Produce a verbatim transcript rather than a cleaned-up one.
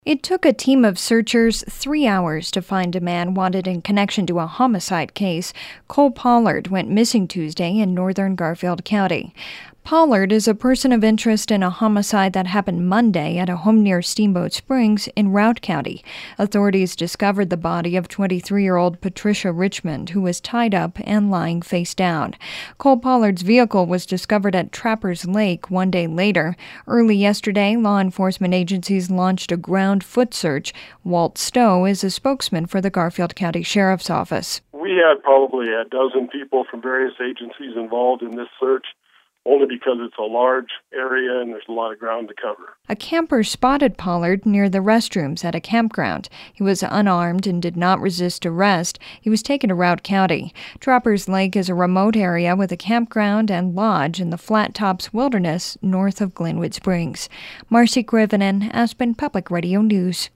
It took a team of searchers three hours to find a man wanted in connection to a homicide case. Cole Pollard went missing Tuesday in northern Garfield County. Pollard is a person of interest in a homicide that happened Monday at a home near Steamboat Springs in Routt County. Authorities discovered the body of twenty-three-year-old Patricia Richmond, who was tied up and lying face down. Cole Pollard's vehicle was discovered at Trappers Lake one day later. Early yesterday, law enforcement agencies launched a ground foot search. Walt Stowe is a spokesman for the Garfield County Sheriff's Office. We had probably a dozen people from various agencies involved in this search, only because it's a large area and there's a lot of ground to cover. A camper spotted Pollard near the restrooms at a campground. He was unarmed and did not resist arrest. He was taken to Routt County. Trappers Lake is a remote area with a campground and lodge in the Flat Tops Wilderness north of Glenwood Springs. Marcy Krivonen, Aspen Public Radio News.